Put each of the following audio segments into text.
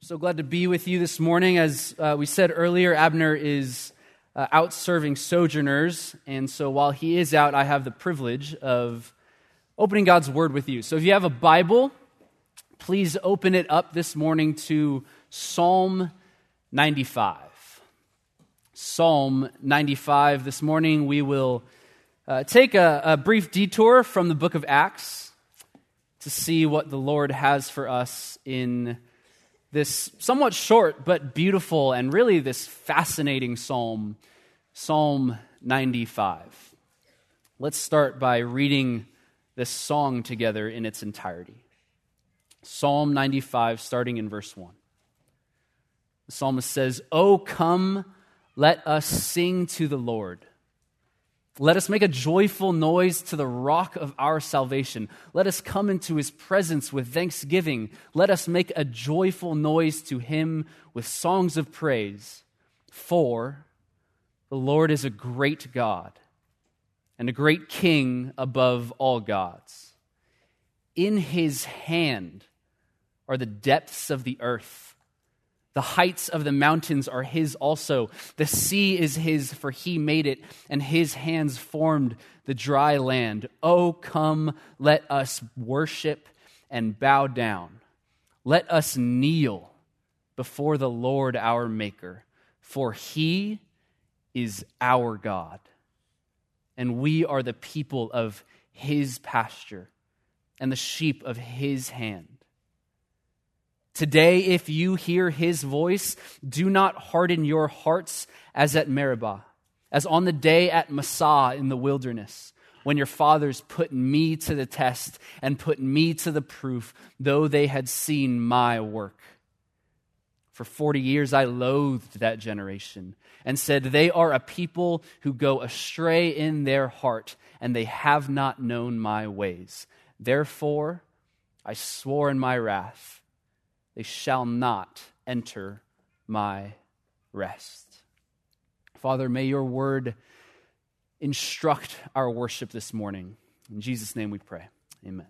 So glad to be with you this morning. As we said earlier, Abner is out serving sojourners, and so while he is out, I have the privilege of opening God's Word with you. So if you have a Bible, please open it up this morning to Psalm 95. Psalm 95. This morning we will take a brief detour from the book of Acts to see what the Lord has for us in this somewhat short but beautiful and really this fascinating psalm, Psalm 95. Let's start by reading this song together in its entirety. Psalm 95, starting in verse 1. The psalmist says, "O come, let us sing to the Lord. Let us make a joyful noise to the rock of our salvation. Let us come into his presence with thanksgiving. Let us make a joyful noise to him with songs of praise. For the Lord is a great God and a great King above all gods. In his hand are the depths of the earth. The heights of the mountains are his also. The sea is his, for he made it, and his hands formed the dry land. Oh, come, let us worship and bow down. Let us kneel before the Lord our Maker, for he is our God, and we are the people of his pasture and the sheep of his hand. Today, if you hear his voice, do not harden your hearts as at Meribah, as on the day at Massah in the wilderness, when your fathers put me to the test and put me to the proof, though they had seen my work. For 40 years I loathed that generation and said, they are a people who go astray in their heart, and they have not known my ways. Therefore, I swore in my wrath, they shall not enter my rest." Father, may your word instruct our worship this morning. In Jesus' name we pray. Amen.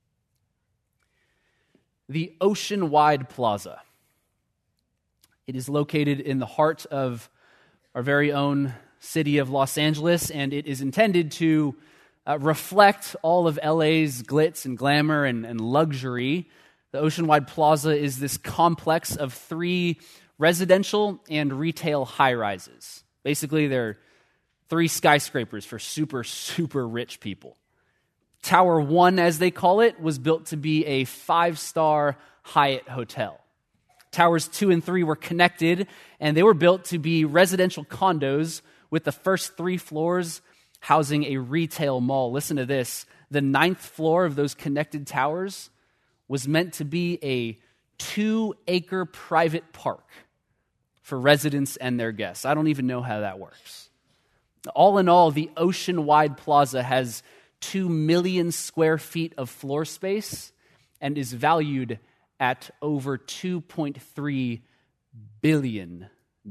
The Oceanwide Plaza. It is located in the heart of our very own city of Los Angeles, and it is intended to reflect all of LA's glitz and glamour and luxury. The Oceanwide Plaza is this complex of 3 residential and retail high-rises. Basically, they're 3 skyscrapers for super, super rich people. Tower 1, as they call it, was built to be a 5-star Hyatt hotel. Towers 2 and 3 were connected, and they were built to be residential condos with the first 3 floors housing a retail mall. Listen to this. The 9th floor of those connected towers was meant to be a 2-acre private park for residents and their guests. I don't even know how that works. All in all, the Oceanwide Plaza has 2 million square feet of floor space and is valued at over $2.3 billion.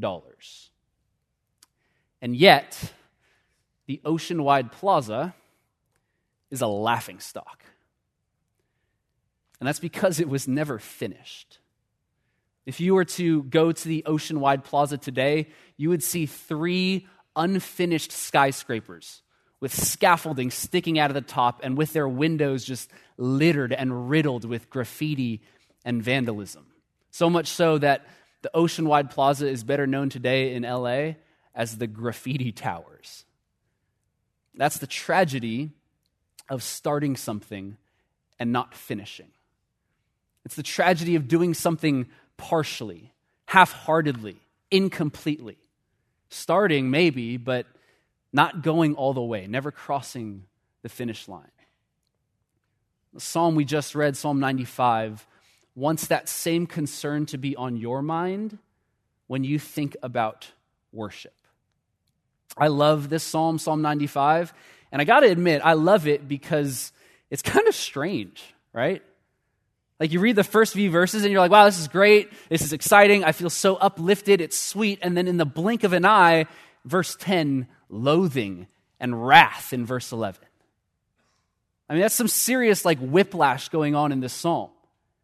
And yet, the Oceanwide Plaza is a laughingstock. And that's because it was never finished. If you were to go to the Oceanwide Plaza today, you would see 3 unfinished skyscrapers with scaffolding sticking out of the top and with their windows just littered and riddled with graffiti and vandalism. So much so that the Oceanwide Plaza is better known today in LA as the Graffiti Towers. That's the tragedy of starting something and not finishing. It's the tragedy of doing something partially, half-heartedly, incompletely. Starting maybe, but not going all the way, never crossing the finish line. The psalm we just read, Psalm 95, wants that same concern to be on your mind when you think about worship. I love this psalm, Psalm 95, and I got to admit, I love it because it's kind of strange, right? Like you read the first few verses and you're like, wow, this is great. This is exciting. I feel so uplifted. It's sweet. And then in the blink of an eye, verse 10, loathing and wrath in verse 11. I mean, that's some serious whiplash going on in this psalm.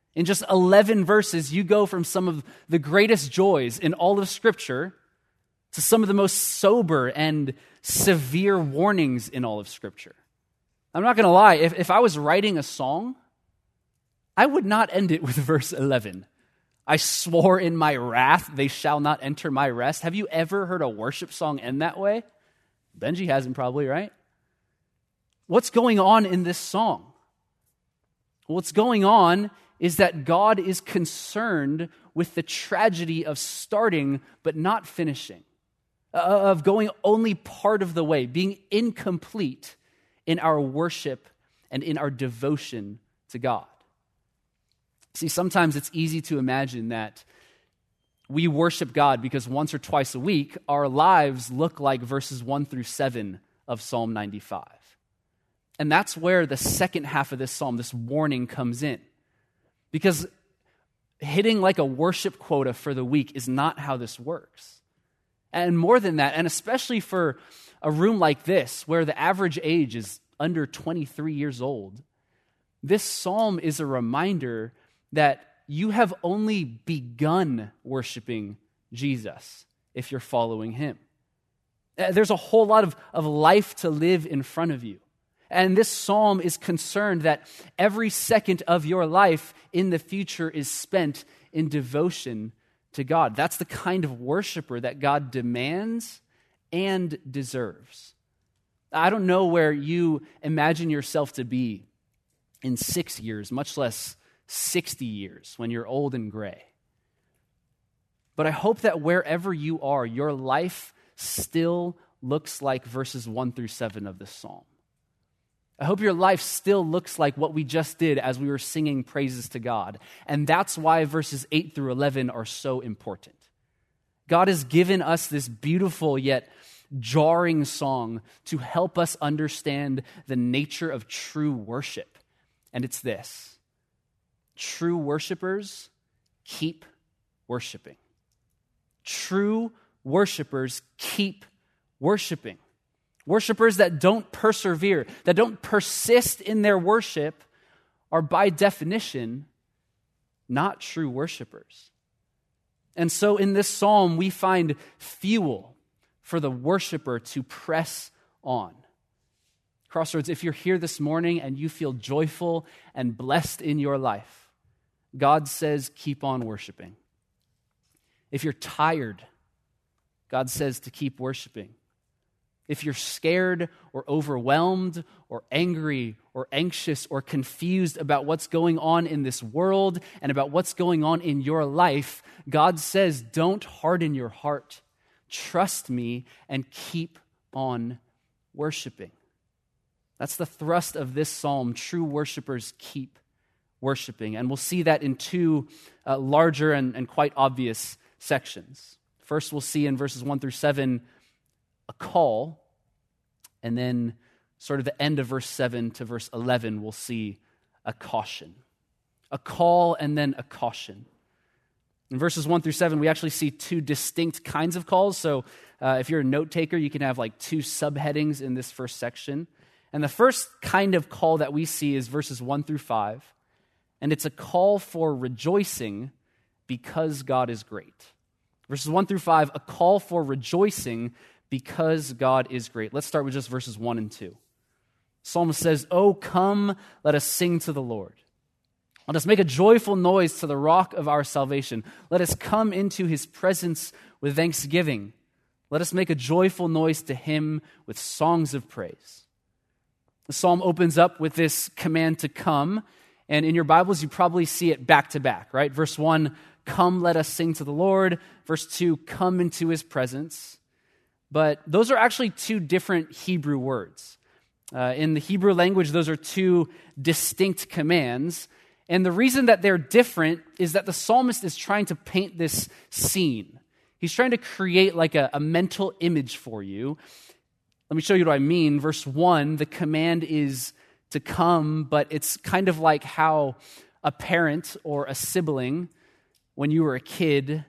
In just 11 verses, you go from some of the greatest joys in all of Scripture to some of the most sober and severe warnings in all of Scripture. I'm not going to lie, if I was writing a song, I would not end it with verse 11. I swore in my wrath, they shall not enter my rest. Have you ever heard a worship song end that way? Benji hasn't probably, right? What's going on in this song? What's going on is that God is concerned with the tragedy of starting but not finishing, of going only part of the way, being incomplete in our worship and in our devotion to God. See, sometimes it's easy to imagine that we worship God because once or twice a week, our lives look like verses 1 through 7 of Psalm 95. And that's where the second half of this psalm, this warning, comes in. Because hitting like a worship quota for the week is not how this works. And more than that, and especially for a room like this, where the average age is under 23 years old, this psalm is a reminder that you have only begun worshiping Jesus if you're following him. There's a whole lot of life to live in front of you. And this psalm is concerned that every second of your life in the future is spent in devotion to God. That's the kind of worshiper that God demands and deserves. I don't know where you imagine yourself to be in 6 years, much less 60 years when you're old and gray. But I hope that wherever you are, your life still looks like verses 1 through 7 of this psalm. I hope your life still looks like what we just did as we were singing praises to God. And that's why verses 8 through 11 are so important. God has given us this beautiful yet jarring song to help us understand the nature of true worship. And it's this: true worshipers keep worshiping. True worshipers keep worshiping. Worshipers that don't persevere, that don't persist in their worship, are by definition not true worshipers. And so in this psalm, we find fuel for the worshiper to press on. Crossroads, if you're here this morning and you feel joyful and blessed in your life, God says, keep on worshiping. If you're tired, God says to keep worshiping. If you're scared or overwhelmed or angry or anxious or confused about what's going on in this world and about what's going on in your life, God says, don't harden your heart. Trust me and keep on worshiping. That's the thrust of this psalm. True worshipers keep worshiping. And we'll see that in two larger and quite obvious sections. First, we'll see in verses 1 through 7 a call, and then sort of the end of verse 7 to verse 11, we'll see a caution. A call and then a caution. In verses 1 through 7, we actually see two distinct kinds of calls. So if you're a note taker, you can have like two subheadings in this first section. And the first kind of call that we see is verses 1 through 5. And it's a call for rejoicing because God is great. Verses 1 through 5, a call for rejoicing because God is great. Let's start with just verses 1 and 2. Psalmist says, "Oh, come, let us sing to the Lord. Let us make a joyful noise to the rock of our salvation. Let us come into his presence with thanksgiving. Let us make a joyful noise to him with songs of praise." The psalm opens up with this command to come, and in your Bibles, you probably see it back to back, right? Verse 1, come, let us sing to the Lord. Verse 2, come into his presence. But those are actually two different Hebrew words. In the Hebrew language, those are two distinct commands. And the reason that they're different is that the psalmist is trying to paint this scene. He's trying to create like a mental image for you. Let me show you what I mean. Verse 1, the command is to come, but it's kind of like how a parent or a sibling, when you were a kid,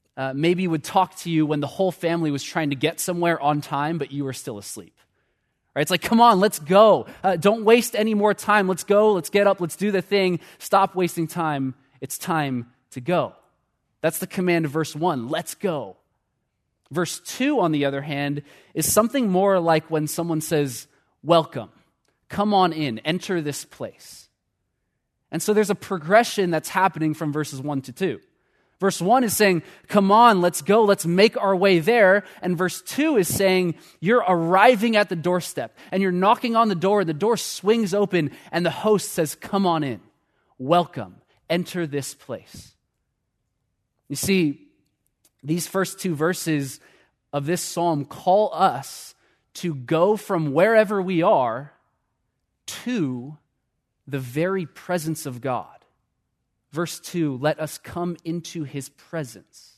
maybe would talk to you when the whole family was trying to get somewhere on time, but you were still asleep. Right? It's like, come on, let's go. Don't waste any more time. Let's go. Let's get up. Let's do the thing. Stop wasting time. It's time to go. That's the command of verse 1. Let's go. Verse 2, on the other hand, is something more like when someone says, welcome. Come on in. Enter this place. And so there's a progression that's happening from verses 1 to 2. Verse 1 is saying, come on, let's go, let's make our way there. And verse 2 is saying, you're arriving at the doorstep, and you're knocking on the door swings open, and the host says, come on in, welcome, enter this place. You see, these first two verses of this psalm call us to go from wherever we are to the very presence of God. Verse 2, let us come into his presence.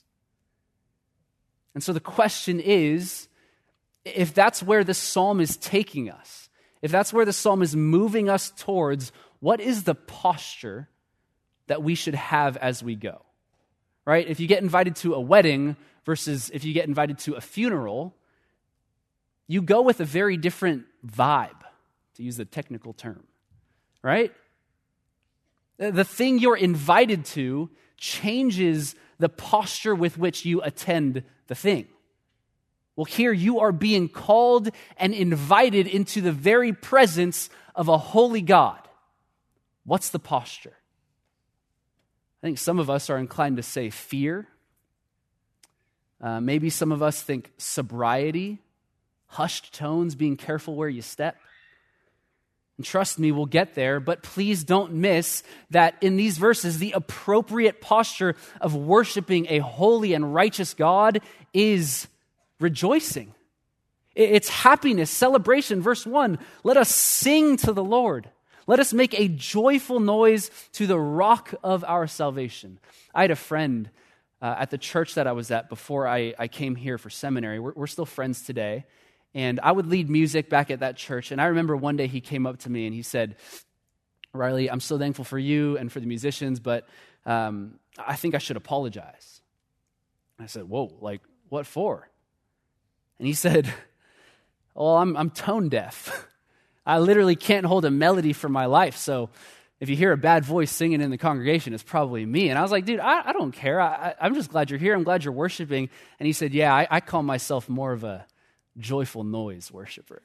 And so the question is, if that's where the psalm is taking us, if that's where the psalm is moving us towards, what is the posture that we should have as we go? Right? If you get invited to a wedding versus if you get invited to a funeral, you go with a very different vibe, to use the technical term, right? The thing you're invited to changes the posture with which you attend the thing. Well, here you are being called and invited into the very presence of a holy God. What's the posture? I think some of us are inclined to say fear. Maybe some of us think sobriety, hushed tones, being careful where you step. And trust me, we'll get there, but please don't miss that in these verses, the appropriate posture of worshiping a holy and righteous God is rejoicing. It's happiness, celebration. Verse 1, let us sing to the Lord. Let us make a joyful noise to the rock of our salvation. I had a friend at the church that I was at before I came here for seminary. We're still friends today. And I would lead music back at that church. And I remember one day he came up to me and he said, Riley, I'm so thankful for you and for the musicians, but I think I should apologize. And I said, whoa, like what for? And he said, well, I'm tone deaf. I literally can't hold a melody for my life. So if you hear a bad voice singing in the congregation, it's probably me. And I was like, dude, I don't care. I'm just glad you're here. I'm glad you're worshiping. And he said, yeah, I call myself more of a joyful noise worshiper.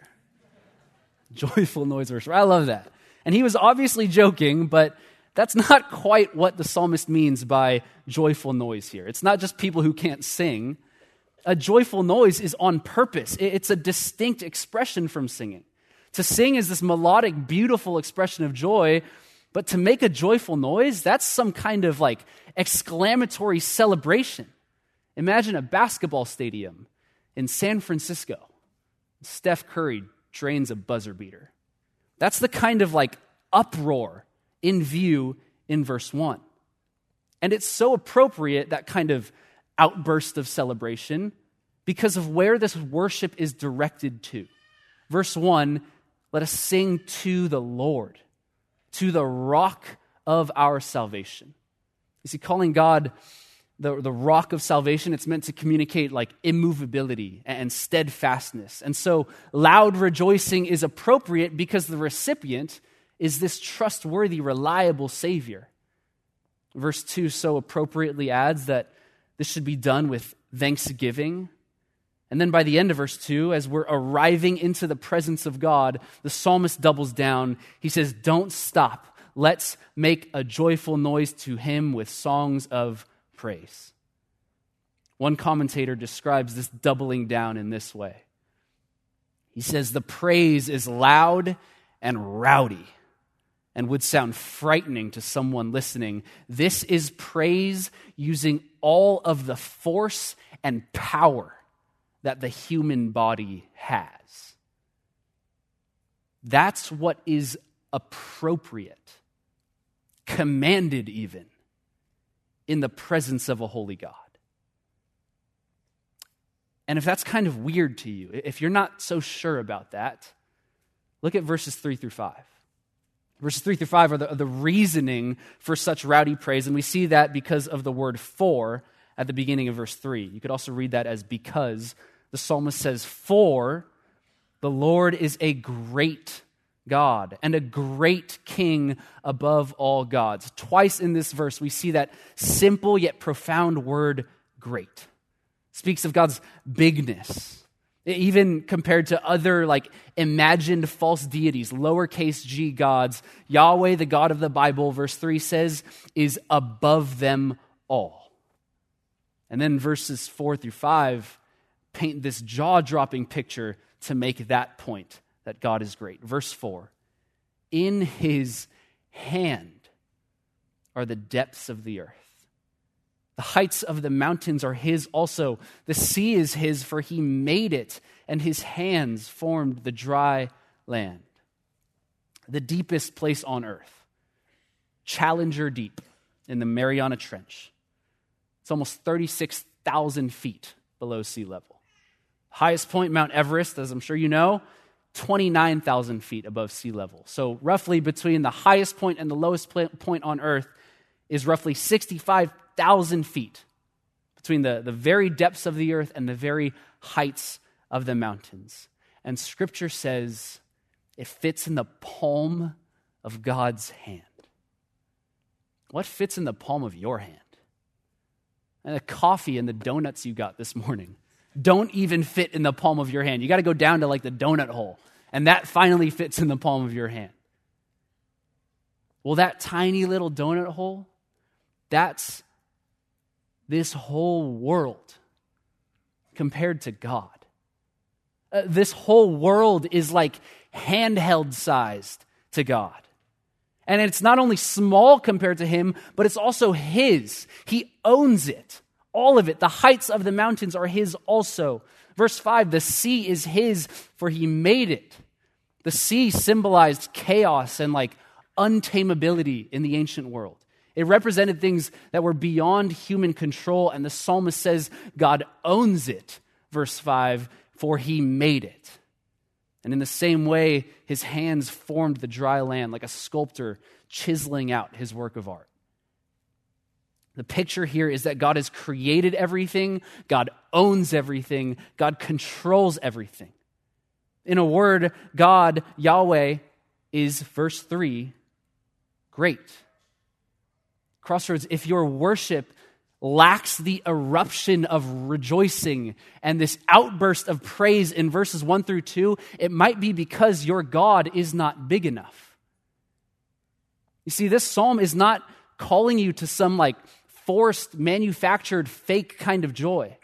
Joyful noise worshiper. I love that. And he was obviously joking, but that's not quite what the psalmist means by joyful noise here. It's not just people who can't sing. A joyful noise is on purpose. It's a distinct expression from singing. To sing is this melodic, beautiful expression of joy, but to make a joyful noise, that's some kind of like exclamatory celebration. Imagine a basketball stadium in San Francisco. Steph Curry drains a buzzer beater. That's the kind of like uproar in view in verse 1. And it's so appropriate, that kind of outburst of celebration, because of where this worship is directed to. Verse 1, let us sing to the Lord, to the rock of our salvation. You see, calling God the rock of salvation, it's meant to communicate like immovability and steadfastness. And so loud rejoicing is appropriate because the recipient is this trustworthy, reliable Savior. Verse 2 so appropriately adds that this should be done with thanksgiving. And then by the end of verse 2, as we're arriving into the presence of God, the psalmist doubles down. He says, don't stop. Let's make a joyful noise to him with songs of praise. One commentator describes this doubling down in this way. He says, the praise is loud and rowdy and would sound frightening to someone listening. This is praise using all of the force and power that the human body has. That's what is appropriate, commanded even, in the presence of a holy God. And if that's kind of weird to you, if you're not so sure about that, look at verses 3 through 5. Verses 3 through 5 are the reasoning for such rowdy praise, and we see that because of the word for at the beginning of verse 3. You could also read that as because. The psalmist says, for The Lord is a great God and a great King above all gods. Twice in this verse, we see that simple yet profound word, great. It speaks of God's bigness. Even compared to other imagined false deities, lowercase g gods, Yahweh, the God of the Bible, verse 3 says, is above them all. And then verses 4 through 5 paint this jaw-dropping picture to make that point, that God is great. Verse 4, in his hand are the depths of the earth. The heights of the mountains are his also. The sea is his, for he made it, and his hands formed the dry land. The deepest place on earth, Challenger Deep in the Mariana Trench. It's almost 36,000 feet below sea level. Highest point, Mount Everest, as I'm sure you know, 29,000 feet above sea level. So roughly between the highest point and the lowest point on earth is roughly 65,000 feet between the very depths of the earth and the very heights of the mountains. And Scripture says it fits in the palm of God's hand. What fits in the palm of your hand? And the coffee and the donuts you got this morning don't even fit in the palm of your hand. You got to go down to the donut hole, and that finally fits in the palm of your hand. Well, that tiny little donut hole, that's this whole world compared to God. This whole world is handheld sized to God. And it's not only small compared to him, but it's also his. He owns it. All of it. The heights of the mountains are his also. Verse 5, the sea is his, for he made it. The sea symbolized chaos and untamability in the ancient world. It represented things that were beyond human control, and the psalmist says God owns it. Verse 5, for he made it. And in the same way, his hands formed the dry land like a sculptor chiseling out his work of art. The picture here is that God has created everything, God owns everything, God controls everything. In a word, God, Yahweh, is, verse 3, great. Crossroads, if your worship lacks the eruption of rejoicing and this outburst of praise in verses 1 through 2, it might be because your God is not big enough. You see, this psalm is not calling you to some forced, manufactured, fake kind of joy.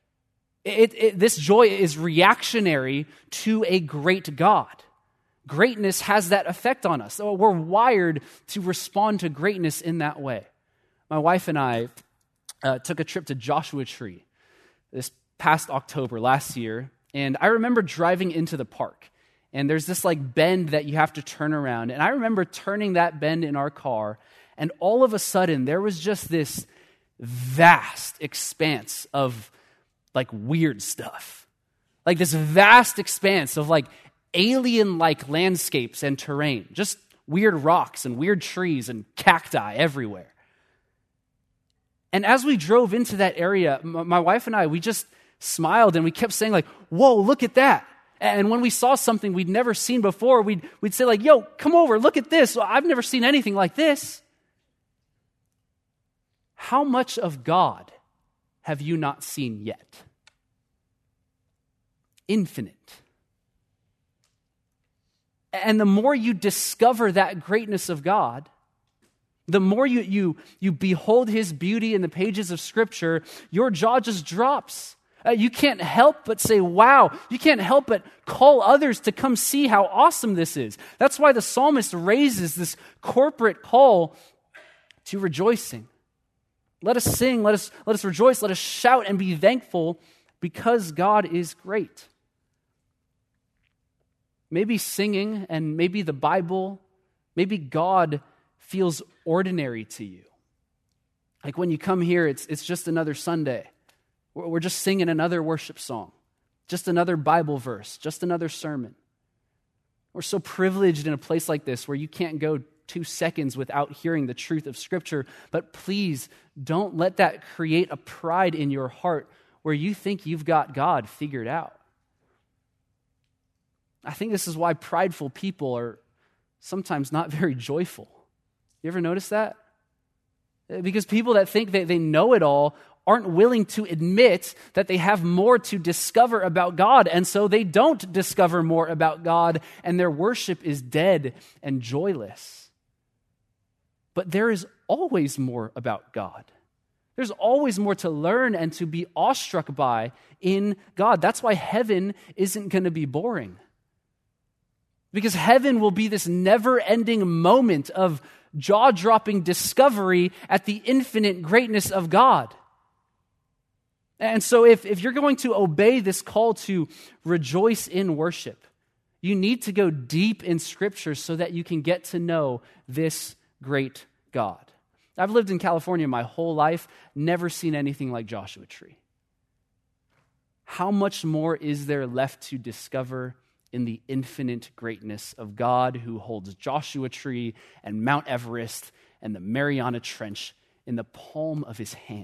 This joy is reactionary to a great God. Greatness has that effect on us. So we're wired to respond to greatness in that way. My wife and I took a trip to Joshua Tree this past October last year, and I remember driving into the park, and there's this bend that you have to turn around, and I remember turning that bend in our car, and all of a sudden there was just this vast expanse of weird stuff, this vast expanse of alien-like landscapes and terrain, just weird rocks and weird trees and cacti everywhere. And as we drove into that area, my wife and I, we just smiled and we kept saying whoa, look at that. And when we saw something we'd never seen before, we'd say yo, come over, look at this. I've never seen anything like this. How much of God have you not seen yet? Infinite. And the more you discover that greatness of God, the more you behold his beauty in the pages of Scripture, your jaw just drops. You can't help but say, wow. You can't help but call others to come see how awesome this is. That's why the psalmist raises this corporate call to rejoicing. Let us sing, let us rejoice, let us shout and be thankful because God is great. Maybe singing and maybe the Bible, maybe God feels ordinary to you. When you come here, it's just another Sunday. We're just singing another worship song, just another Bible verse, just another sermon. We're so privileged in a place like this where you can't go 2 seconds without hearing the truth of Scripture, but please don't let that create a pride in your heart where you think you've got God figured out. I think this is why prideful people are sometimes not very joyful. You ever notice that? Because people that think that they know it all aren't willing to admit that they have more to discover about God, and so they don't discover more about God, and their worship is dead and joyless. But there is always more about God. There's always more to learn and to be awestruck by in God. That's why heaven isn't going to be boring. Because heaven will be this never-ending moment of jaw-dropping discovery at the infinite greatness of God. And so if you're going to obey this call to rejoice in worship, you need to go deep in Scripture so that you can get to know this great God. I've lived in California my whole life, never seen anything like Joshua Tree. How much more is there left to discover in the infinite greatness of God who holds Joshua Tree and Mount Everest and the Mariana Trench in the palm of his hand?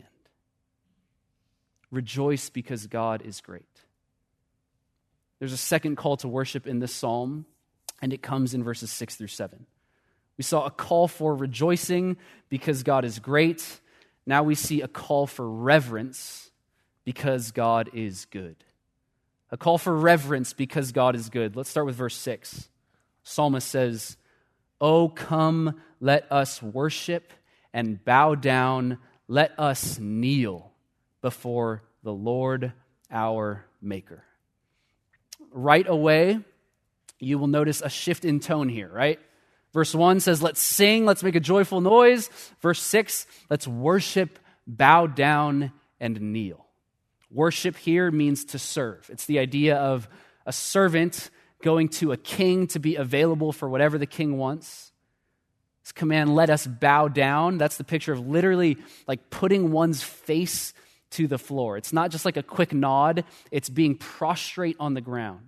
Rejoice because God is great. There's a second call to worship in this psalm, and it comes in verses 6 through 7. We saw a call for rejoicing because God is great. Now we see a call for reverence because God is good. A call for reverence because God is good. Let's start with verse 6. Psalmist says, "Oh, come, let us worship and bow down. Let us kneel before the Lord our Maker." Right away, you will notice a shift in tone here, right? Verse 1 says, let's sing, let's make a joyful noise. Verse 6, let's worship, bow down, and kneel. Worship here means to serve. It's the idea of a servant going to a king to be available for whatever the king wants. This command, let us bow down, that's the picture of literally like putting one's face to the floor. It's not just like a quick nod, it's being prostrate on the ground.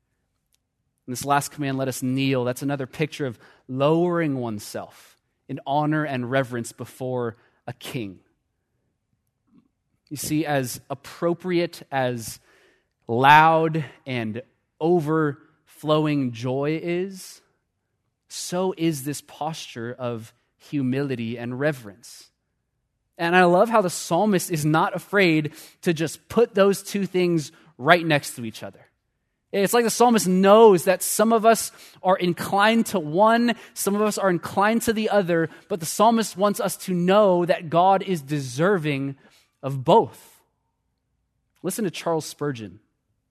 And this last command, let us kneel, that's another picture of lowering oneself in honor and reverence before a king. You see, as appropriate as loud and overflowing joy is, so is this posture of humility and reverence. And I love how the psalmist is not afraid to just put those two things right next to each other. It's like the psalmist knows that some of us are inclined to one, some of us are inclined to the other, but the psalmist wants us to know that God is deserving of both. Listen to Charles Spurgeon.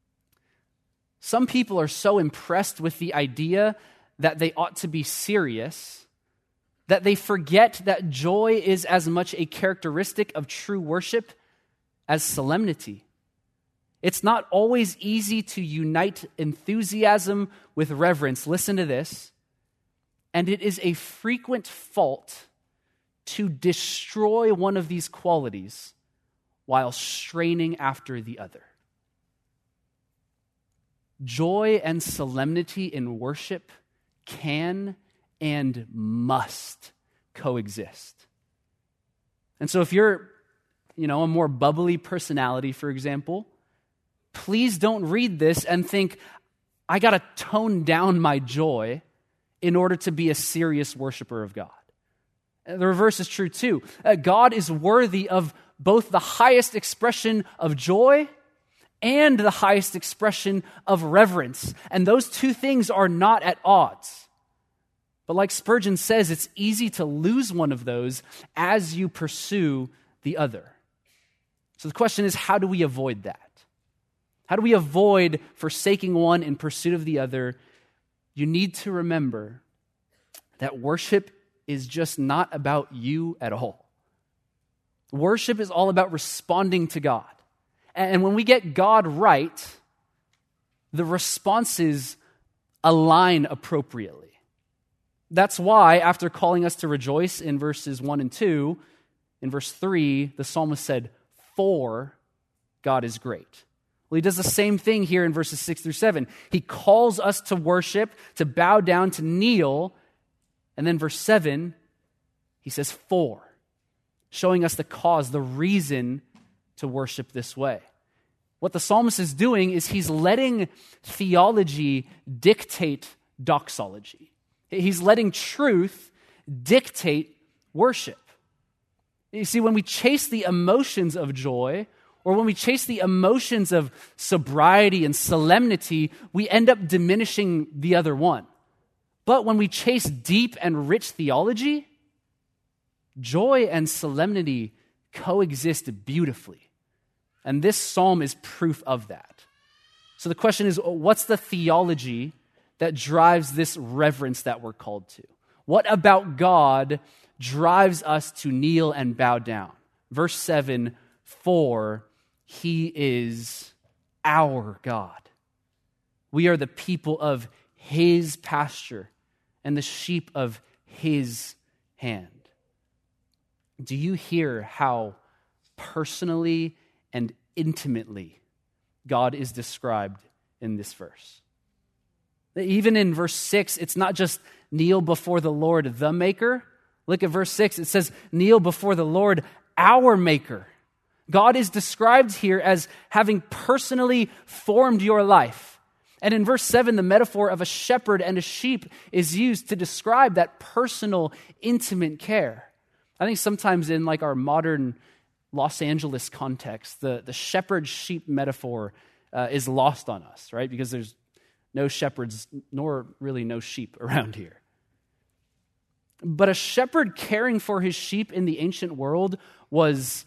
Some people are so impressed with the idea that they ought to be serious that they forget that joy is as much a characteristic of true worship as solemnity. It's not always easy to unite enthusiasm with reverence. Listen to this. And it is a frequent fault to destroy one of these qualities while straining after the other. Joy and solemnity in worship can and must coexist. And so if you're, a more bubbly personality, for example, please don't read this and think, I got to tone down my joy in order to be a serious worshiper of God. The reverse is true too. God is worthy of both the highest expression of joy and the highest expression of reverence. And those two things are not at odds. But like Spurgeon says, it's easy to lose one of those as you pursue the other. So the question is, how do we avoid that? How do we avoid forsaking one in pursuit of the other? You need to remember that worship is just not about you at all. Worship is all about responding to God. And when we get God right, the responses align appropriately. That's why, after calling us to rejoice in verses 1 and 2, in verse 3, the psalmist said, "For God is great." Well, he does the same thing here in verses 6 through 7. He calls us to worship, to bow down, to kneel. And then verse 7, he says, "For," showing us the cause, the reason to worship this way. What the psalmist is doing is he's letting theology dictate doxology. He's letting truth dictate worship. You see, when we chase the emotions of joy, or when we chase the emotions of sobriety and solemnity, we end up diminishing the other one. But when we chase deep and rich theology, joy and solemnity coexist beautifully. And this psalm is proof of that. So the question is, what's the theology that drives this reverence that we're called to? What about God drives us to kneel and bow down? Verse 7, for he is our God. We are the people of his pasture and the sheep of his hand. Do you hear how personally and intimately God is described in this verse? Even in verse 6, it's not just kneel before the Lord, the Maker. Look at verse 6. It says, kneel before the Lord, our Maker. God is described here as having personally formed your life. And in verse 7, the metaphor of a shepherd and a sheep is used to describe that personal, intimate care. I think sometimes in like our modern Los Angeles context, the shepherd-sheep metaphor is lost on us, right? Because there's no shepherds, nor really no sheep around here. But a shepherd caring for his sheep in the ancient world was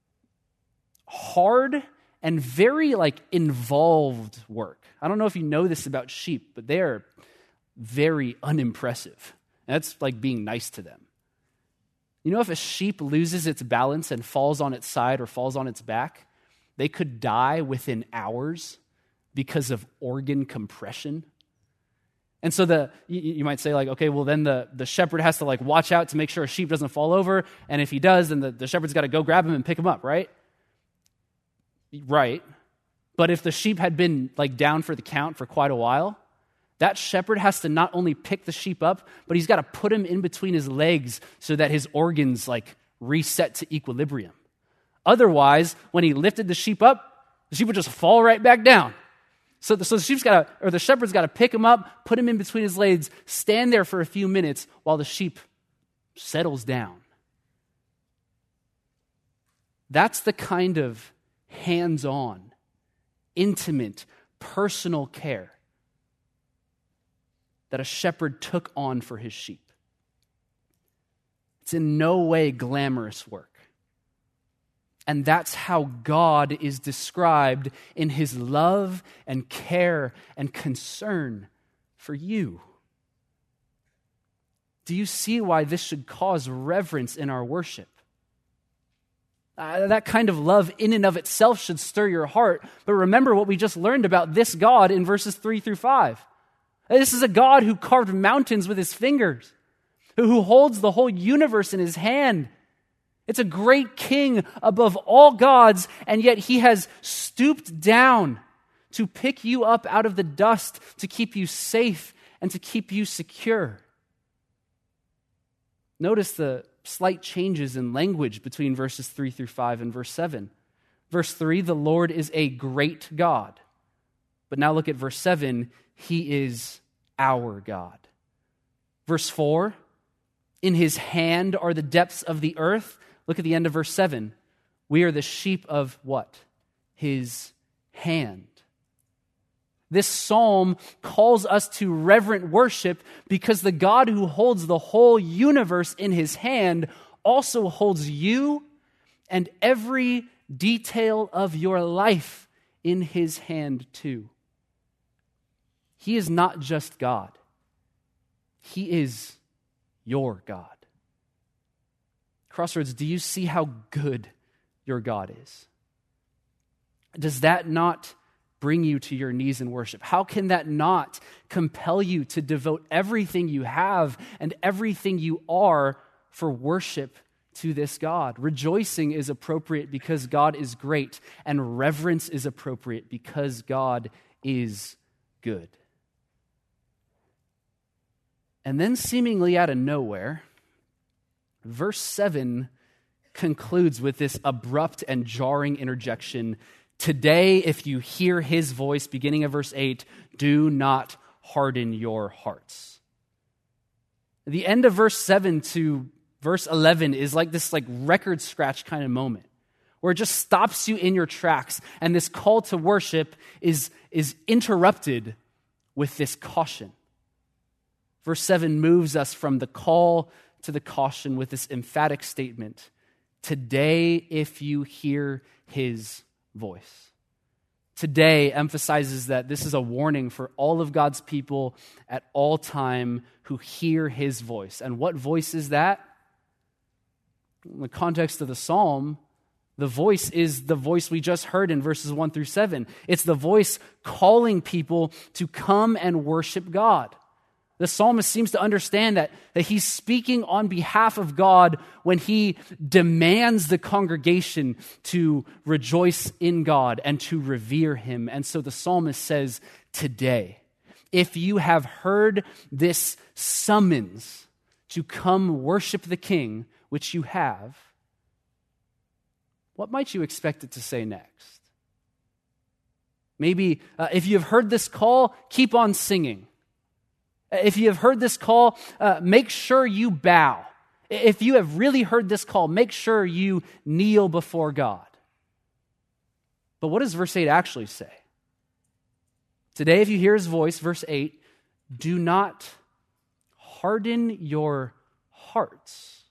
hard and very involved work. I don't know if you know this about sheep, but they are very unimpressive. And that's like being nice to them. You know, if a sheep loses its balance and falls on its side or falls on its back, they could die within hours because of organ compression. And so you might say okay, well then the shepherd has to watch out to make sure a sheep doesn't fall over, and if he does, then the shepherd's got to go grab him and pick him up, right? Right. But if the sheep had been down for the count for quite a while, that shepherd has to not only pick the sheep up, but he's got to put him in between his legs so that his organs reset to equilibrium. Otherwise, when he lifted the sheep up, the sheep would just fall right back down. So the shepherd's got to pick him up, put him in between his legs, stand there for a few minutes while the sheep settles down. That's the kind of hands-on, intimate, personal care that a shepherd took on for his sheep. It's in no way glamorous work. And that's how God is described in his love and care and concern for you. Do you see why this should cause reverence in our worship? That kind of love in and of itself should stir your heart. But remember what we just learned about this God in verses 3 through 5. This is a God who carved mountains with his fingers, who holds the whole universe in his hand. It's a great king above all gods, and yet he has stooped down to pick you up out of the dust, to keep you safe and to keep you secure. Notice the slight changes in language between verses 3 through 5 and verse 7. Verse 3, the Lord is a great God. But now look at verse 7, he is our God. Verse 4, in his hand are the depths of the earth. Look at the end of verse 7. We are the sheep of what? His hand. This psalm calls us to reverent worship because the God who holds the whole universe in his hand also holds you and every detail of your life in his hand too. He is not just God. He is your God. Crossroads, do you see how good your God is? Does that not bring you to your knees in worship? How can that not compel you to devote everything you have and everything you are for worship to this God? Rejoicing is appropriate because God is great, and reverence is appropriate because God is good. And then seemingly out of nowhere, verse 7 concludes with this abrupt and jarring interjection, Today, if you hear his voice, beginning of verse 8, do not harden your hearts. The end of verse 7 to verse 11 is like this record scratch kind of moment where it just stops you in your tracks, and this call to worship is interrupted with this caution. Verse 7 moves us from the call to the caution with this emphatic statement, today if you hear his voice. Today emphasizes that this is a warning for all of God's people at all time who hear his voice. And what voice is that? In the context of the psalm, the voice is the voice we just heard in verses 1 through 7. It's the voice calling people to come and worship God. The psalmist seems to understand that he's speaking on behalf of God when he demands the congregation to rejoice in God and to revere him. And so the psalmist says, today, if you have heard this summons to come worship the King, which you have, what might you expect it to say next? Maybe if you have heard this call, keep on singing. If you have heard this call, make sure you bow. If you have really heard this call, make sure you kneel before God. But what does verse 8 actually say? Today, if you hear his voice, verse 8, do not harden your hearts.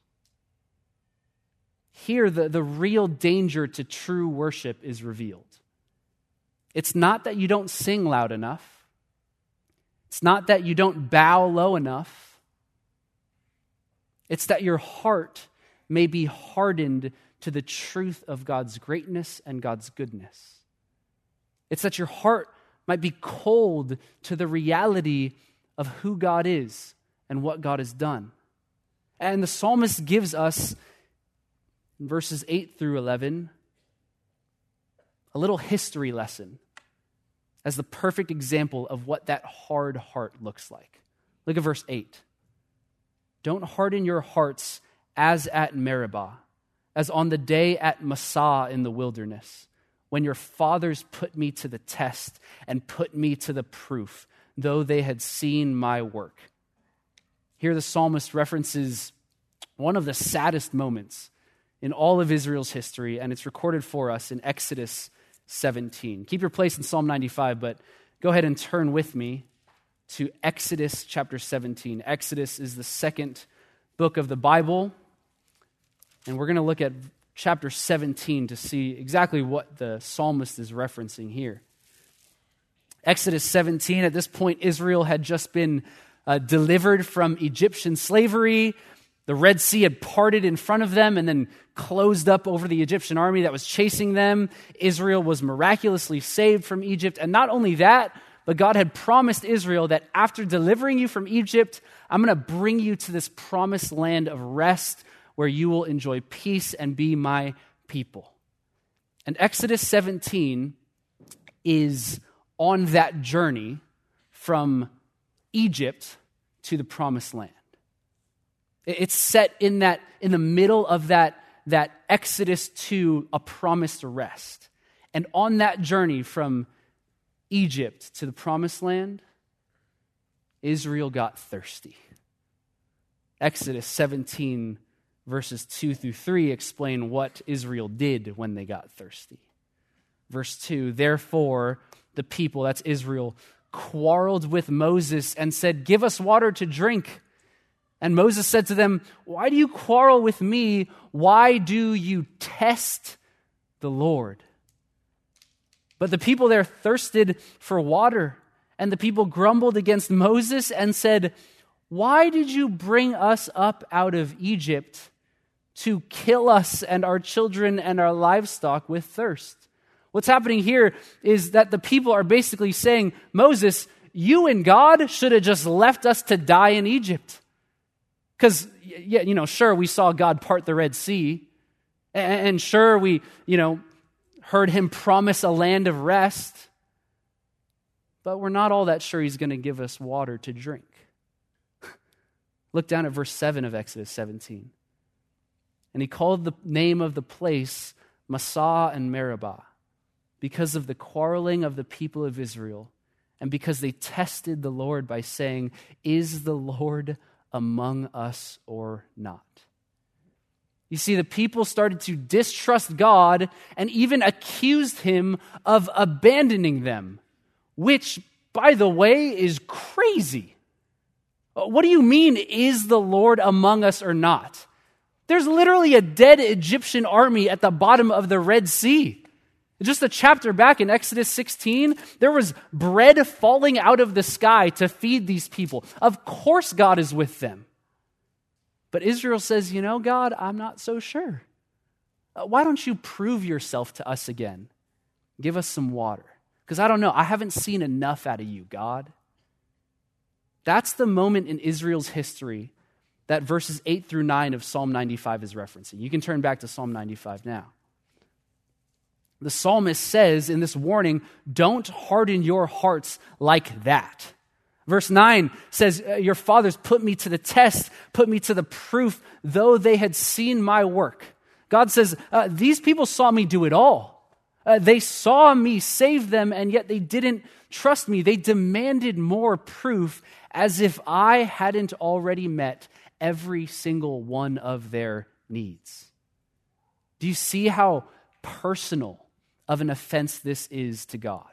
Here, the real danger to true worship is revealed. It's not that you don't sing loud enough. It's not that you don't bow low enough. It's that your heart may be hardened to the truth of God's greatness and God's goodness. It's that your heart might be cold to the reality of who God is and what God has done. And the psalmist gives us, in verses 8 through 11, a little history lesson as the perfect example of what that hard heart looks like. Look at verse 8. Don't harden your hearts as at Meribah, as on the day at Massah in the wilderness, when your fathers put me to the test and put me to the proof, though they had seen my work. Here the psalmist references one of the saddest moments in all of Israel's history, and it's recorded for us in Exodus 17. Keep your place in Psalm 95, but go ahead and turn with me to Exodus chapter 17. Exodus is the second book of the Bible, and we're going to look at chapter 17 to see exactly what the psalmist is referencing here. Exodus 17, at this point, Israel had just been delivered from Egyptian slavery. The Red Sea had parted in front of them and then closed up over the Egyptian army that was chasing them. Israel was miraculously saved from Egypt. And not only that, but God had promised Israel that after delivering you from Egypt, I'm going to bring you to this promised land of rest where you will enjoy peace and be my people. And Exodus 17 is on that journey from Egypt to the promised land. It's set in the middle of that exodus to a promised rest. And on that journey from Egypt to the promised land, Israel got thirsty. Exodus 17 verses 2 through 3 explain what Israel did when they got thirsty. Verse 2, therefore the people, that's Israel, quarreled with Moses and said, give us water to drink. And Moses said to them, why do you quarrel with me? Why do you test the Lord? But the people there thirsted for water, and the people grumbled against Moses and said, why did you bring us up out of Egypt to kill us and our children and our livestock with thirst? What's happening here is that the people are basically saying, Moses, you and God should have just left us to die in Egypt. Because, sure, we saw God part the Red Sea, and sure, we, heard him promise a land of rest, but we're not all that sure he's going to give us water to drink. Look down at verse 7 of Exodus 17. And he called the name of the place Massah and Meribah, because of the quarreling of the people of Israel, and because they tested the Lord by saying, "Is the Lord among us or not?" You see, the people started to distrust God and even accused him of abandoning them, which, by the way, is crazy. What do you mean, is the Lord among us or not? There's literally a dead Egyptian army at the bottom of the Red Sea. Just a chapter back in Exodus 16, there was bread falling out of the sky to feed these people. Of course God is with them. But Israel says, God, I'm not so sure. Why don't you prove yourself to us again? Give us some water. Because I don't know, I haven't seen enough out of you, God. That's the moment in Israel's history that verses 8 through 9 of Psalm 95 is referencing. You can turn back to Psalm 95 now. The psalmist says in this warning, don't harden your hearts like that. Verse 9 says, your fathers put me to the test, put me to the proof, though they had seen my work. God says, these people saw me do it all. They saw me save them, and yet they didn't trust me. They demanded more proof as if I hadn't already met every single one of their needs. Do you see how personal of an offense this is to God?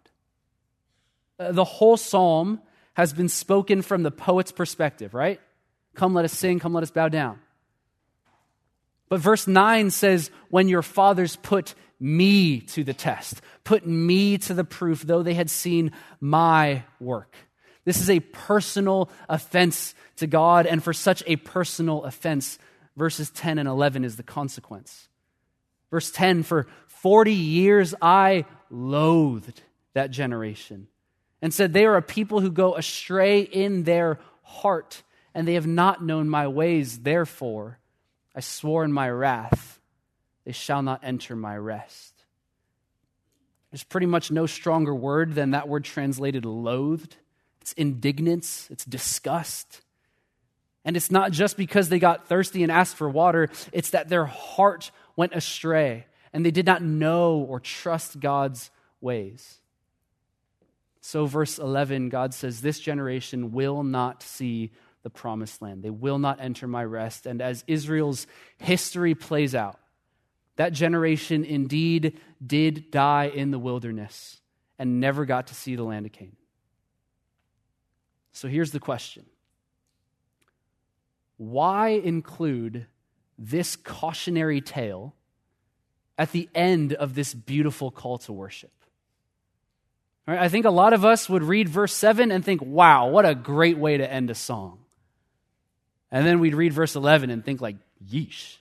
The whole psalm has been spoken from the poet's perspective, right? Come, let us sing, come, let us bow down. But verse 9 says, when your fathers put me to the test, put me to the proof, though they had seen my work. This is a personal offense to God, and for such a personal offense, verses 10 and 11 is the consequence. Verse 10, for 40 years I loathed that generation and said, they are a people who go astray in their heart, and they have not known my ways. Therefore, I swore in my wrath, they shall not enter my rest. There's pretty much no stronger word than that word translated loathed. It's indignance, it's disgust. And it's not just because they got thirsty and asked for water, it's that their heart went astray and they did not know or trust God's ways. So verse 11, God says, this generation will not see the promised land. They will not enter my rest. And as Israel's history plays out, that generation indeed did die in the wilderness and never got to see the land of Canaan. So here's the question. Why include this cautionary tale at the end of this beautiful call to worship? All right, I think a lot of us would read verse 7 and think, wow, what a great way to end a song. And then we'd read verse 11 and think like, yeesh.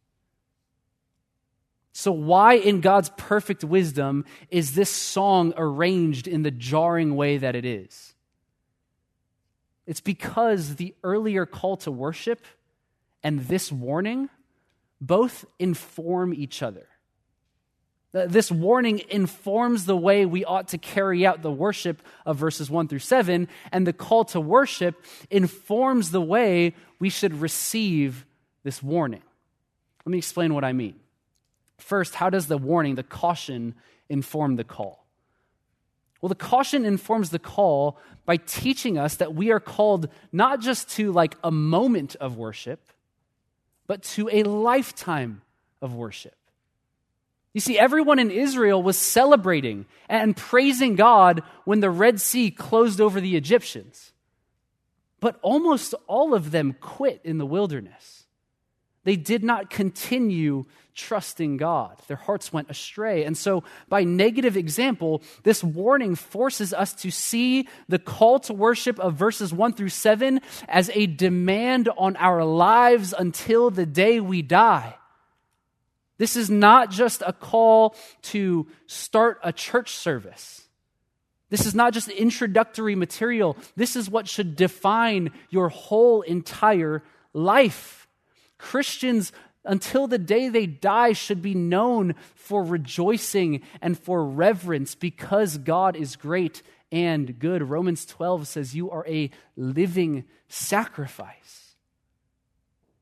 So why in God's perfect wisdom is this song arranged in the jarring way that it is? It's because the earlier call to worship and this warning both inform each other. This warning informs the way we ought to carry out the worship of verses 1 through 7, and the call to worship informs the way we should receive this warning. Let me explain what I mean. First, how does the warning, the caution, inform the call? Well, the caution informs the call by teaching us that we are called not just to like a moment of worship, but to a lifetime of worship. You see, everyone in Israel was celebrating and praising God when the Red Sea closed over the Egyptians. But almost all of them quit in the wilderness. They did not continue trusting God. Their hearts went astray. And so, by negative example, this warning forces us to see the call to worship of verses 1 through 7 as a demand on our lives until the day we die. This is not just a call to start a church service. This is not just introductory material. This is what should define your whole entire life. Christians, until the day they die, should be known for rejoicing and for reverence because God is great and good. Romans 12 says you are a living sacrifice.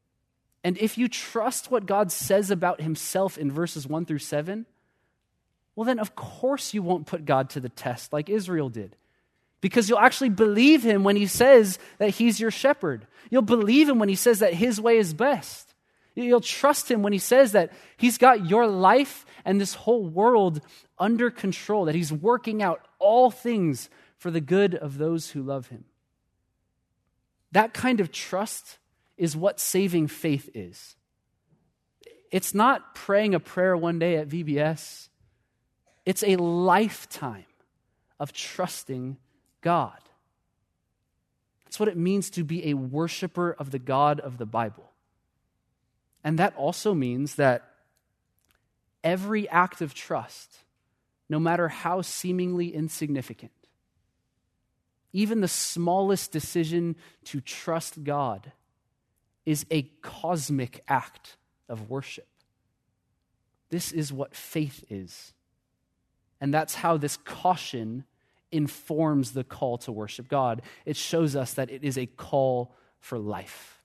And if you trust what God says about himself in verses 1 through 7, well then of course you won't put God to the test like Israel did. Because you'll actually believe him when he says that he's your shepherd. You'll believe him when he says that his way is best. You'll trust him when he says that he's got your life and this whole world under control, that he's working out all things for the good of those who love him. That kind of trust is what saving faith is. It's not praying a prayer one day at VBS. It's a lifetime of trusting God. That's what it means to be a worshiper of the God of the Bible. And that also means that every act of trust, no matter how seemingly insignificant, even the smallest decision to trust God, is a cosmic act of worship. This is what faith is. And that's how this caution informs the call to worship God. It shows us that it is a call for life.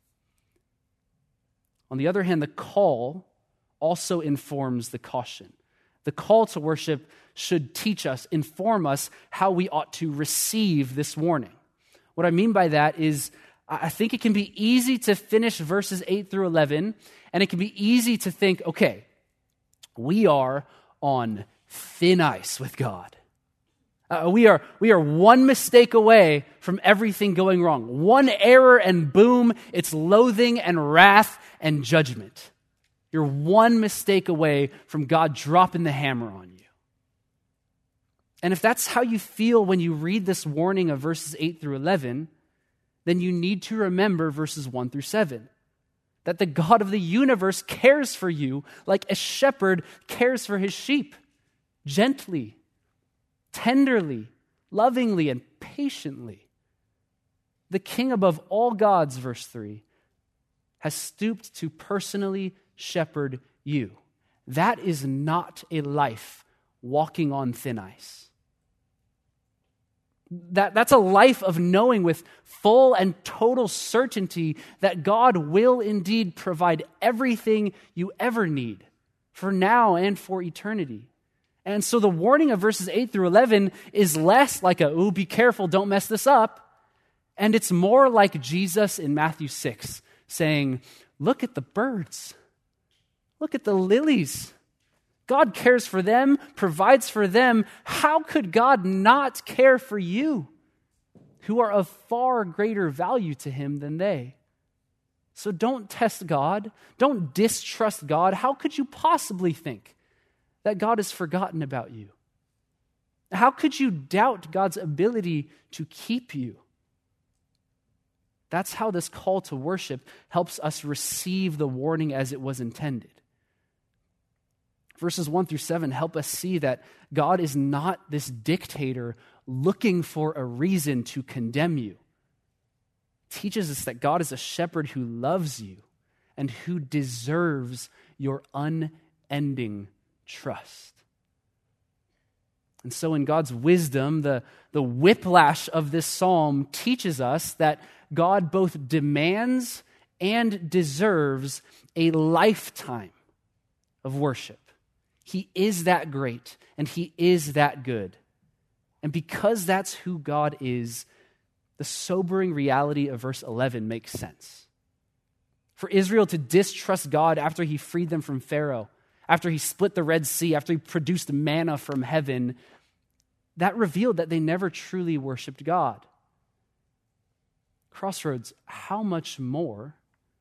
On the other hand, the call also informs the caution. The call to worship should teach us, inform us how we ought to receive this warning. What I mean by that is, I think it can be easy to finish verses 8 through 11, and it can be easy to think, okay, we are on thin ice with God. We are one mistake away from everything going wrong. One error and boom, it's loathing and wrath and judgment. You're one mistake away from God dropping the hammer on you. And if that's how you feel when you read this warning of verses 8 through 11, then you need to remember verses 1 through 7. That the God of the universe cares for you like a shepherd cares for his sheep, gently, tenderly, lovingly, and patiently. The King above all gods, verse 3, has stooped to personally shepherd you. That is not a life walking on thin ice. That's a life of knowing with full and total certainty that God will indeed provide everything you ever need for now and for eternity. And so the warning of verses 8 through 11 is less like be careful, don't mess this up. And it's more like Jesus in Matthew 6 saying, look at the birds. Look at the lilies. God cares for them, provides for them. How could God not care for you, who are of far greater value to him than they? So don't test God. Don't distrust God. How could you possibly think that God has forgotten about you? How could you doubt God's ability to keep you? That's how this call to worship helps us receive the warning as it was intended. Verses 1 through 7 help us see that God is not this dictator looking for a reason to condemn you. It teaches us that God is a shepherd who loves you and who deserves your unending trust. And so in God's wisdom, the whiplash of this psalm teaches us that God both demands and deserves a lifetime of worship. He is that great, and he is that good. And because that's who God is, the sobering reality of verse 11 makes sense. For Israel to distrust God after he freed them from Pharaoh, after he split the Red Sea, after he produced manna from heaven, that revealed that they never truly worshiped God. Crossroads, how much more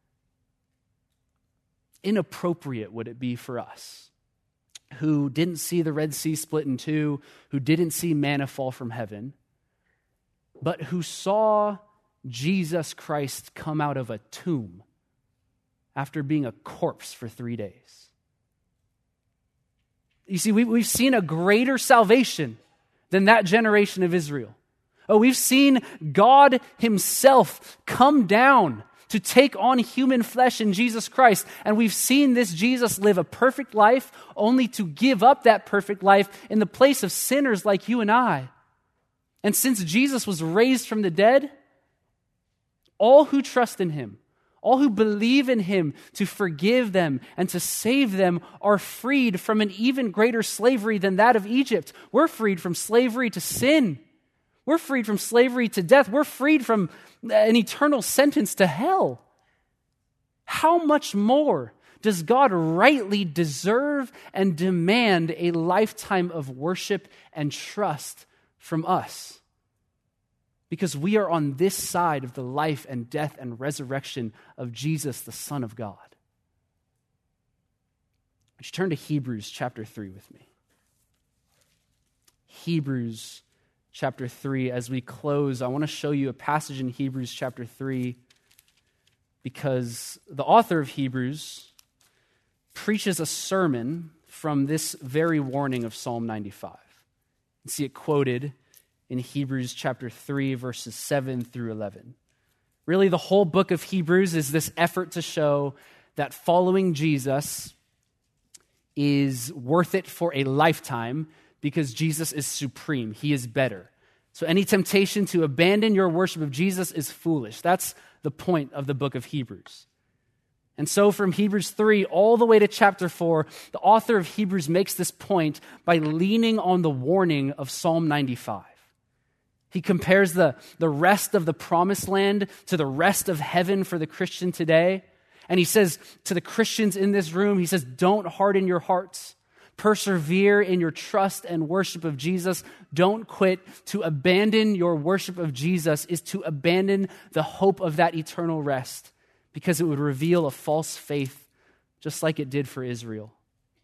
inappropriate would it be for us, who didn't see the Red Sea split in two, who didn't see manna fall from heaven, but who saw Jesus Christ come out of a tomb after being a corpse for 3 days? You see, we've seen a greater salvation than that generation of Israel. We've seen God himself come down to take on human flesh in Jesus Christ. And we've seen this Jesus live a perfect life only to give up that perfect life in the place of sinners like you and I. And since Jesus was raised from the dead, all who trust in him, All who believe in him to forgive them and to save them are freed from an even greater slavery than that of Egypt. We're freed from slavery to sin. We're freed from slavery to death. We're freed from an eternal sentence to hell. How much more does God rightly deserve and demand a lifetime of worship and trust from us? Because we are on this side of the life and death and resurrection of Jesus, the Son of God. Would you turn to Hebrews chapter 3 with me? Hebrews chapter 3. As we close, I want to show you a passage in Hebrews chapter 3 because the author of Hebrews preaches a sermon from this very warning of Psalm 95. You see it quoted in Hebrews chapter 3, verses 7 through 11. Really, the whole book of Hebrews is this effort to show that following Jesus is worth it for a lifetime because Jesus is supreme. He is better. So any temptation to abandon your worship of Jesus is foolish. That's the point of the book of Hebrews. And so from Hebrews 3 all the way to chapter 4, the author of Hebrews makes this point by leaning on the warning of Psalm 95. He compares the rest of the promised land to the rest of heaven for the Christian today. And he says to the Christians in this room, he says, don't harden your hearts. Persevere in your trust and worship of Jesus. Don't quit. To abandon your worship of Jesus is to abandon the hope of that eternal rest because it would reveal a false faith just like it did for Israel.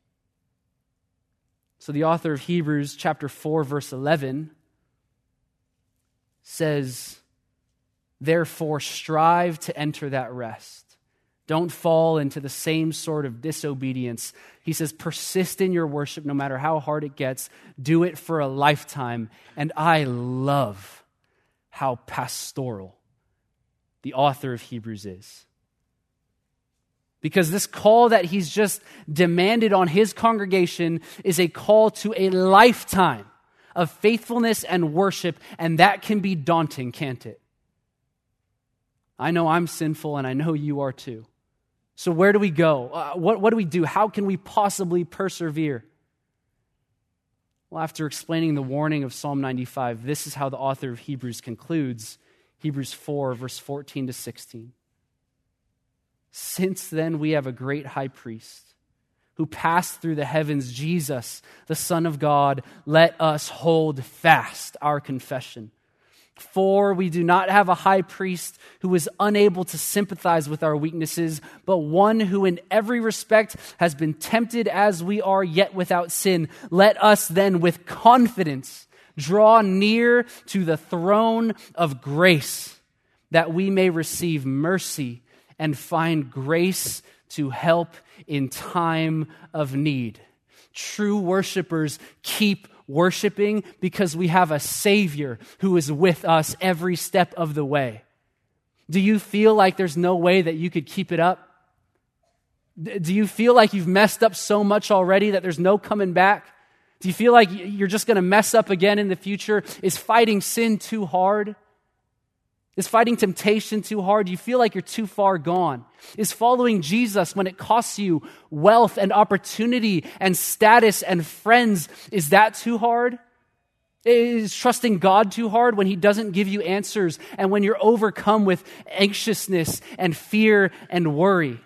So the author of Hebrews chapter 4, verse 11 says, therefore strive to enter that rest. Don't fall into the same sort of disobedience. He says, persist in your worship no matter how hard it gets. Do it for a lifetime. And I love how pastoral the author of Hebrews is. Because this call that he's just demanded on his congregation is a call to a lifetime of faithfulness and worship, and that can be daunting, can't it? I know I'm sinful, and I know you are too. So where do we go? What do we do? How can we possibly persevere? Well, after explaining the warning of Psalm 95, this is how the author of Hebrews concludes, Hebrews 4, verse 14 to 16. Since then we have a great high priest who passed through the heavens, Jesus, the Son of God, let us hold fast our confession. For we do not have a high priest who is unable to sympathize with our weaknesses, but one who in every respect has been tempted as we are, yet without sin. Let us then with confidence draw near to the throne of grace, that we may receive mercy and find grace to help in time of need. True worshipers keep worshiping because we have a Savior who is with us every step of the way. Do you feel like there's no way that you could keep it up? Do you feel like you've messed up so much already that there's no coming back? Do you feel like you're just going to mess up again in the future? Is fighting sin too hard? Is fighting temptation too hard? Do you feel like you're too far gone? Is following Jesus, when it costs you wealth and opportunity and status and friends, is that too hard? Is trusting God too hard when He doesn't give you answers and when you're overcome with anxiousness and fear and worry?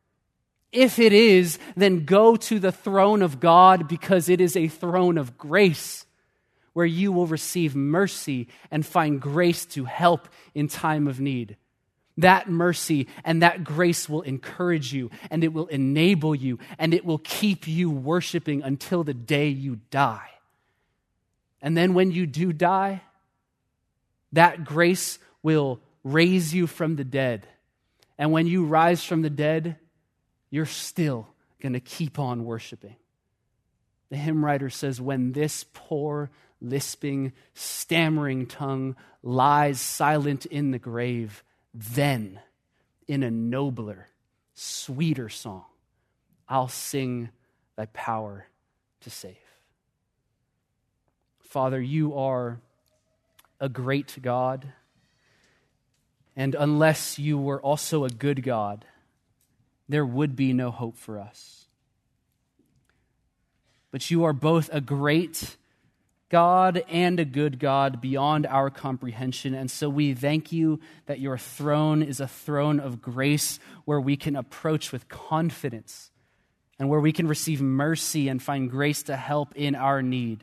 If it is, then go to the throne of God because it is a throne of grace, where you will receive mercy and find grace to help in time of need. That mercy and that grace will encourage you, and it will enable you, and it will keep you worshiping until the day you die. And then when you do die, that grace will raise you from the dead. And when you rise from the dead, you're still going to keep on worshiping. The hymn writer says, when this poor lisping, stammering tongue lies silent in the grave, then in a nobler, sweeter song, I'll sing thy power to save. Father, you are a great God, And unless you were also a good God, there would be no hope for us. But you are both a great God and a good God beyond our comprehension. And so we thank you that your throne is a throne of grace where we can approach with confidence and where we can receive mercy and find grace to help in our need.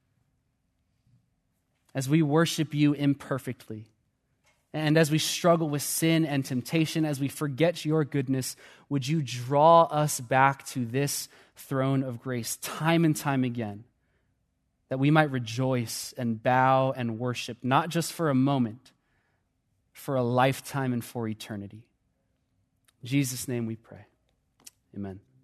As we worship you imperfectly, and as we struggle with sin and temptation, as we forget your goodness, would you draw us back to this throne of grace time and time again, that we might rejoice and bow and worship, not just for a moment, for a lifetime and for eternity. In Jesus' name we pray. Amen.